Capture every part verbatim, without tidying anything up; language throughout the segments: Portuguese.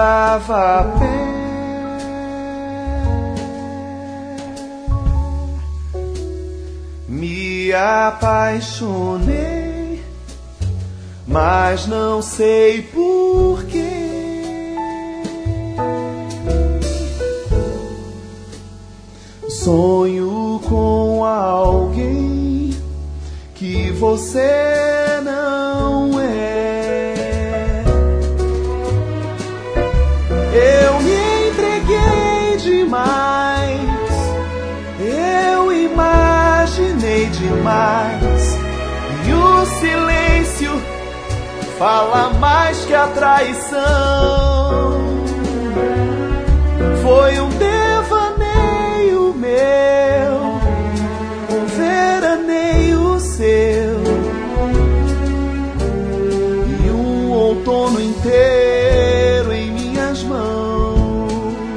andava a pé. Me apaixonei, mas não sei porquê. Sonho com alguém que você não é. Eu me entreguei demais, eu imaginei demais, e o silêncio fala mais que a traição. Foi um devaneio meu, um veraneio seu, e um outono inteiro em minhas mãos.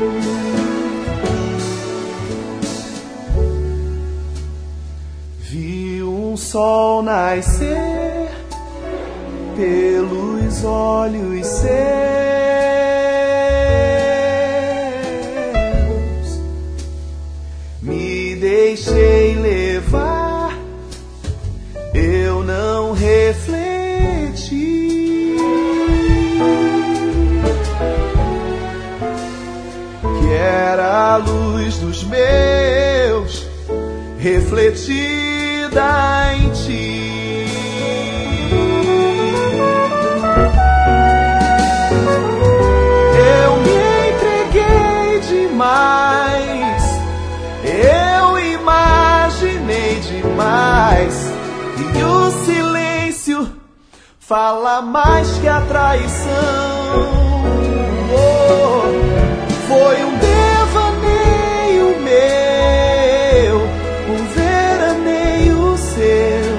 Vi um sol nascer pelos olhos seus. Me deixei levar, eu não refleti que era a luz dos meus refletida em ti. Eu me entreguei demais, eu imaginei demais, e o silêncio fala mais que a traição. Oh, foi um devaneio meu, um veraneio seu,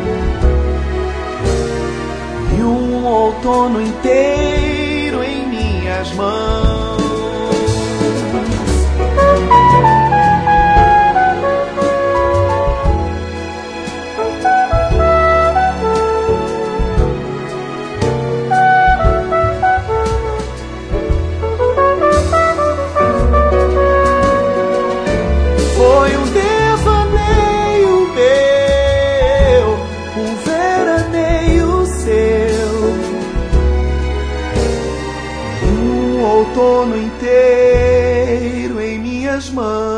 e um outono inteiro em minhas mãos. Foi um devaneio meu, um veraneio seu, um outono inteiro em minhas mãos.